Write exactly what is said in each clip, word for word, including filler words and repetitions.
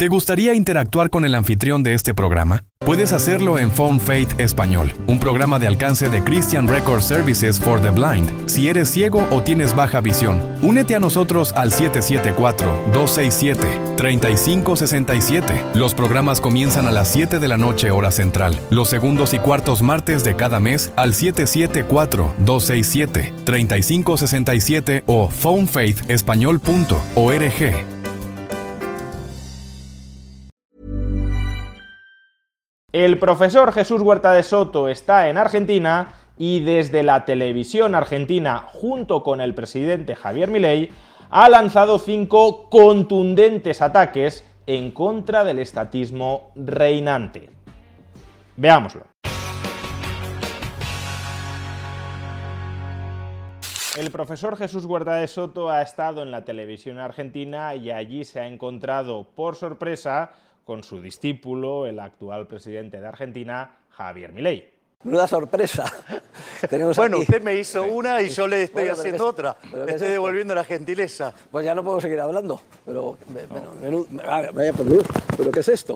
¿Te gustaría interactuar con el anfitrión de este programa? Puedes hacerlo en Phone Faith Español, un programa de alcance de Christian Record Services for the Blind. Si eres ciego o tienes baja visión, únete a nosotros al siete siete cuatro, dos seis siete, tres cinco seis siete. Los programas comienzan a las siete de la noche hora central, los segundos y cuartos martes de cada mes al siete siete cuatro, dos seis siete, tres cinco seis siete o phone faith español punto org. El profesor Jesús Huerta de Soto está en Argentina y desde la televisión argentina, junto con el presidente Javier Milei, ha lanzado cinco contundentes ataques en contra del estatismo reinante. Veámoslo. El profesor Jesús Huerta de Soto ha estado en la televisión argentina y allí se ha encontrado, por sorpresa, con su discípulo, el actual presidente de Argentina, Javier Milei. Menuda sorpresa. Tenemos bueno, aquí. Usted me hizo una y yo le estoy bueno, haciendo es, otra. Le estoy devolviendo la gentileza. Pues ya no puedo seguir hablando. Pero, no. menú, vaya por Dios, ¿pero qué es esto?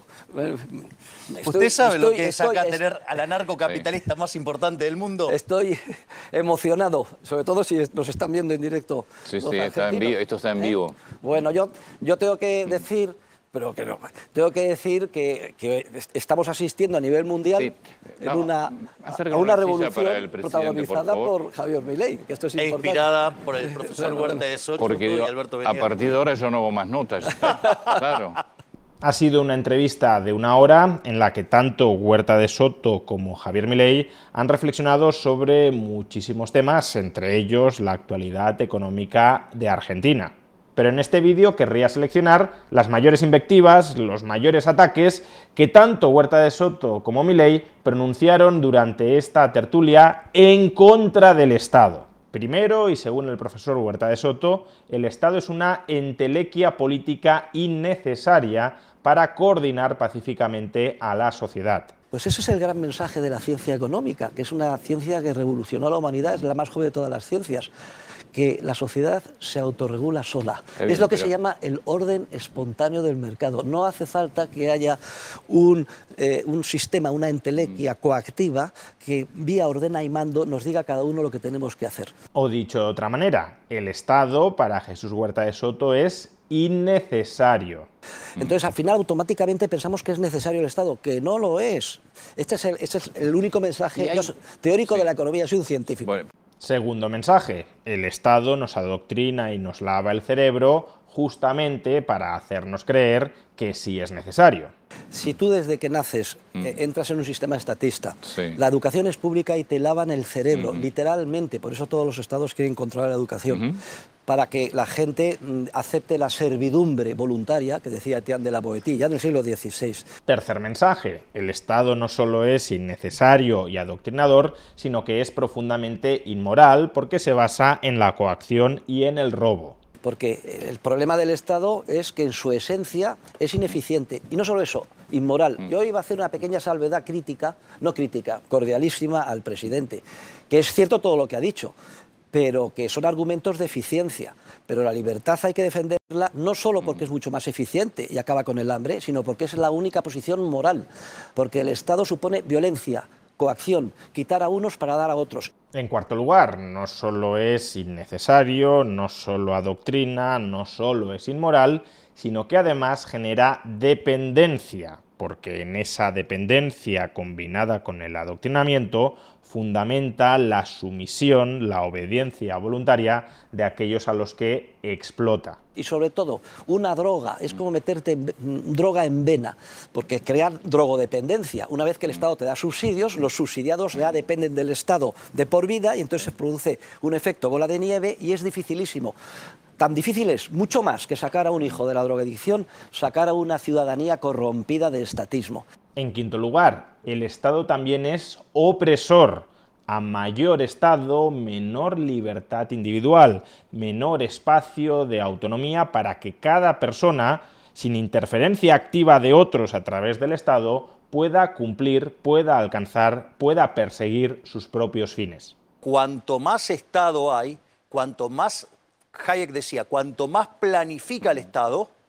Estoy, ¿Usted sabe estoy, lo que es acá estoy, tener al anarcocapitalista sí. más importante del mundo? Estoy emocionado, sobre todo si nos están viendo en directo. Sí, sí, está en vivo, esto está en vivo. ¿Eh? Bueno, yo, yo tengo que decir... Pero que no. Tengo que decir que, que estamos asistiendo a nivel mundial sí. en no, una, a una revolución protagonizada por, por Javier Milei, que esto es e importante. Inspirada por el profesor Huerta de Soto Porque y yo, Alberto Benier. A partir de ahora yo no hago más notas. Claro. Ha sido una entrevista de una hora en la que tanto Huerta de Soto como Javier Milei han reflexionado sobre muchísimos temas, entre ellos la actualidad económica de Argentina. Pero en este vídeo querría seleccionar las mayores invectivas, los mayores ataques que tanto Huerta de Soto como Milei pronunciaron durante esta tertulia en contra del Estado. Primero, y según el profesor Huerta de Soto, el Estado es una entelequia política innecesaria para coordinar pacíficamente a la sociedad. Pues ese es el gran mensaje de la ciencia económica, que es una ciencia que revolucionó a la humanidad, es la más joven de todas las ciencias. Que la sociedad se autorregula sola. Bien, es lo que pero... se llama el orden espontáneo del mercado. No hace falta que haya un, eh, un sistema, una entelequia mm. coactiva que vía ordena y mando nos diga a cada uno lo que tenemos que hacer. O dicho de otra manera, el Estado para Jesús Huerta de Soto es innecesario. Entonces, al final, automáticamente pensamos que es necesario el Estado, que no lo es. Este es el, este es el único mensaje hay... teórico sí. de la economía, soy un científico. Bueno. Segundo mensaje, el Estado nos adoctrina y nos lava el cerebro justamente para hacernos creer que sí es necesario. Si tú desde que naces mm. eh, entras en un sistema estatista, sí. la educación es pública y te lavan el cerebro, mm-hmm. literalmente, por eso todos los estados quieren controlar la educación, mm-hmm. para que la gente mm, acepte la servidumbre voluntaria, que decía Etienne de la Boétie, ya en el siglo dieciséis. Tercer mensaje, el Estado no solo es innecesario y adoctrinador, sino que es profundamente inmoral porque se basa en la coacción y en el robo. Porque el problema del Estado es que en su esencia es ineficiente. Y no solo eso, inmoral. Yo iba a hacer una pequeña salvedad crítica, no crítica, cordialísima al presidente, que es cierto todo lo que ha dicho, pero que son argumentos de eficiencia. Pero la libertad hay que defenderla no solo porque es mucho más eficiente y acaba con el hambre, sino porque es la única posición moral. Porque el Estado supone violencia, coacción, quitar a unos para dar a otros. En cuarto lugar, no solo es innecesario, no solo adoctrina, no solo es inmoral, sino que además genera dependencia, porque en esa dependencia combinada con el adoctrinamiento fundamenta la sumisión, la obediencia voluntaria de aquellos a los que explota. Y sobre todo, una droga, es como meterte en, droga en vena, porque crear drogodependencia, una vez que el Estado te da subsidios, los subsidiados ya dependen del Estado de por vida y entonces se produce un efecto bola de nieve y es dificilísimo. Tan difícil es, mucho más, que sacar a un hijo de la drogadicción, sacar a una ciudadanía corrompida de estatismo. En quinto lugar, el Estado también es opresor. A mayor Estado, menor libertad individual, menor espacio de autonomía para que cada persona, sin interferencia activa de otros a través del Estado, pueda cumplir, pueda alcanzar, pueda perseguir sus propios fines. Cuanto más Estado hay, cuanto más, Hayek decía, cuanto más planifica el Estado,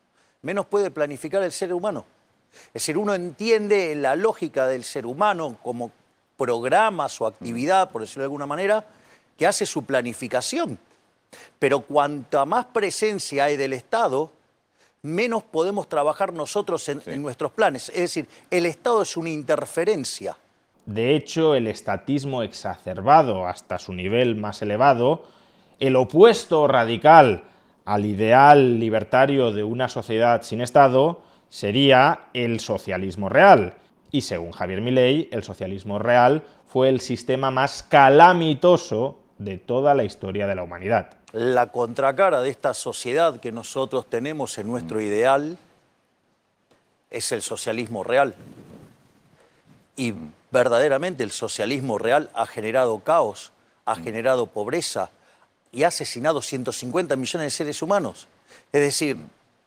menos puede planificar el ser humano. Es decir, uno entiende la lógica del ser humano como programa, su actividad, por decirlo de alguna manera, que hace su planificación. Pero cuanta más presencia hay del Estado, menos podemos trabajar nosotros en, sí. en nuestros planes. Es decir, el Estado es una interferencia. De hecho, el estatismo exacerbado hasta su nivel más elevado, el opuesto radical al ideal libertario de una sociedad sin Estado, sería el socialismo real. Y según Javier Milei, el socialismo real fue el sistema más calamitoso de toda la historia de la humanidad. La contracara de esta sociedad que nosotros tenemos en nuestro ideal es el socialismo real. Y verdaderamente el socialismo real ha generado caos, ha generado pobreza y ha asesinado ciento cincuenta millones de seres humanos. Es decir,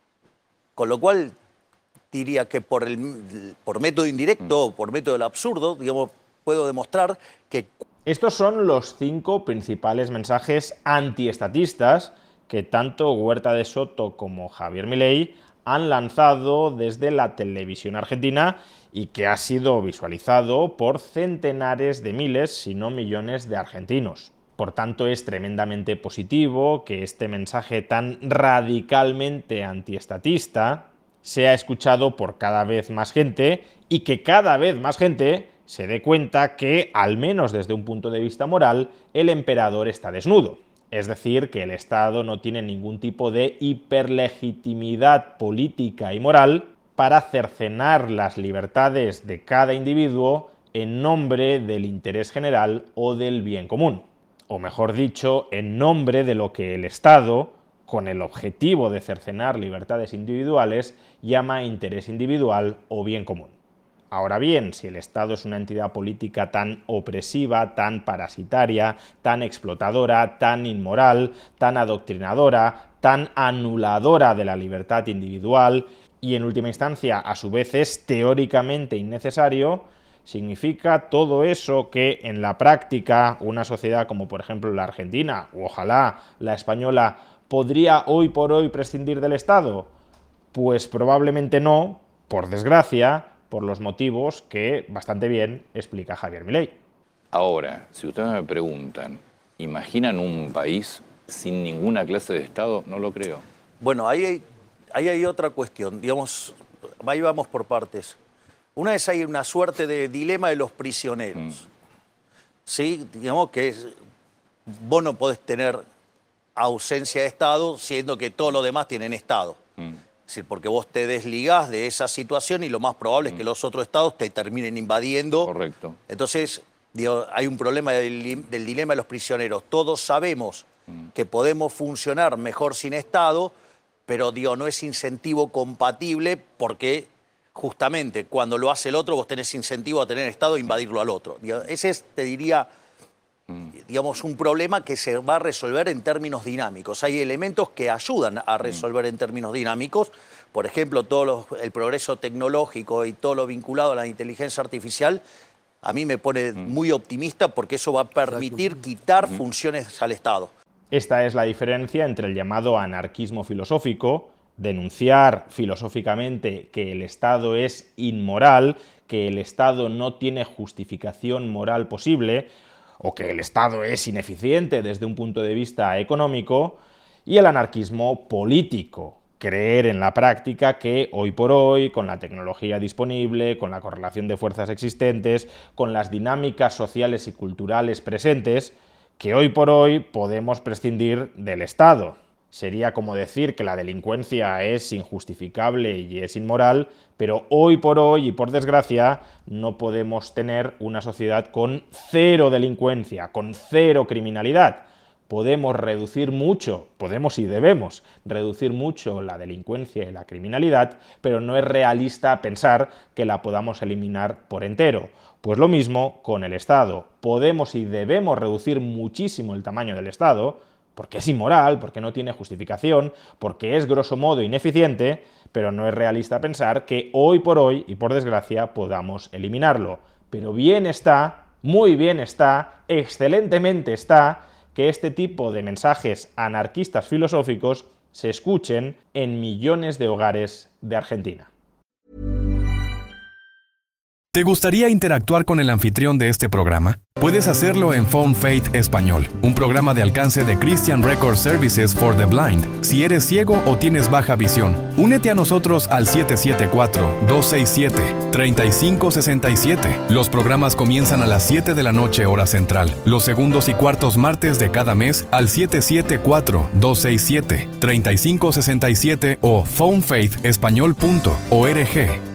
con lo cual diría que por, el, por método indirecto o por método del absurdo, digamos, puedo demostrar que... Estos son los cinco principales mensajes antiestatistas que tanto Huerta de Soto como Javier Milei han lanzado desde la televisión argentina y que ha sido visualizado por centenares de miles, si no millones de argentinos. Por tanto, es tremendamente positivo que este mensaje tan radicalmente antiestatista sea escuchado por cada vez más gente y que cada vez más gente se dé cuenta que, al menos desde un punto de vista moral, el emperador está desnudo. Es decir, que el Estado no tiene ningún tipo de hiperlegitimidad política y moral para cercenar las libertades de cada individuo en nombre del interés general o del bien común. O mejor dicho, en nombre de lo que el Estado, con el objetivo de cercenar libertades individuales, llama interés individual o bien común. Ahora bien, si el Estado es una entidad política tan opresiva, tan parasitaria, tan explotadora, tan inmoral, tan adoctrinadora, tan anuladora de la libertad individual y en última instancia a su vez es teóricamente innecesario, significa todo eso que en la práctica una sociedad como por ejemplo la Argentina o ojalá la española podría hoy por hoy prescindir del Estado. Pues probablemente no, por desgracia, por los motivos que bastante bien explica Javier Milei. Ahora, si ustedes me preguntan, ¿imaginan un país sin ninguna clase de Estado? No lo creo. Bueno, ahí hay, ahí hay otra cuestión, digamos, ahí vamos por partes. Una vez hay una suerte de dilema de los prisioneros. Mm. ¿Sí? Digamos que es, vos no podés tener ausencia de Estado siendo que todos los demás tienen Estado. Mm. Es decir, porque vos te desligás de esa situación y lo más probable mm. es que los otros estados te terminen invadiendo. Correcto. Entonces, digo, hay un problema del, del dilema de los prisioneros. Todos sabemos mm. que podemos funcionar mejor sin Estado, pero digo, no es incentivo compatible porque justamente cuando lo hace el otro vos tenés incentivo a tener Estado e invadirlo al otro. Digo, ese es, te diría, mm. digamos, un problema que se va a resolver en términos dinámicos. Hay elementos que ayudan a resolver en términos dinámicos. Por ejemplo, todo lo, el progreso tecnológico y todo lo vinculado a la inteligencia artificial, a mí me pone muy optimista porque eso va a permitir quitar funciones al Estado. Esta es la diferencia entre el llamado anarquismo filosófico, denunciar filosóficamente que el Estado es inmoral, que el Estado no tiene justificación moral posible, o que el Estado es ineficiente desde un punto de vista económico, y el anarquismo político, creer en la práctica que hoy por hoy, con la tecnología disponible, con la correlación de fuerzas existentes, con las dinámicas sociales y culturales presentes, que hoy por hoy podemos prescindir del Estado. Sería como decir que la delincuencia es injustificable y es inmoral, pero hoy por hoy y por desgracia no podemos tener una sociedad con cero delincuencia, con cero criminalidad. Podemos reducir mucho, podemos y debemos reducir mucho la delincuencia y la criminalidad, pero no es realista pensar que la podamos eliminar por entero. Pues lo mismo con el Estado. Podemos y debemos reducir muchísimo el tamaño del Estado, porque es inmoral, porque no tiene justificación, porque es grosso modo ineficiente, pero no es realista pensar que hoy por hoy, y por desgracia, podamos eliminarlo. Pero bien está, muy bien está, excelentemente está, que este tipo de mensajes anarquistas filosóficos se escuchen en millones de hogares de Argentina. ¿Te gustaría interactuar con el anfitrión de este programa? Puedes hacerlo en Phone Faith Español, un programa de alcance de Christian Record Services for the Blind. Si eres ciego o tienes baja visión, únete a nosotros al siete siete cuatro, dos seis siete, tres cinco seis siete. Los programas comienzan a las siete de la noche hora central, los segundos y cuartos martes de cada mes al siete siete cuatro, dos seis siete, tres cinco seis siete o phone faith español punto org.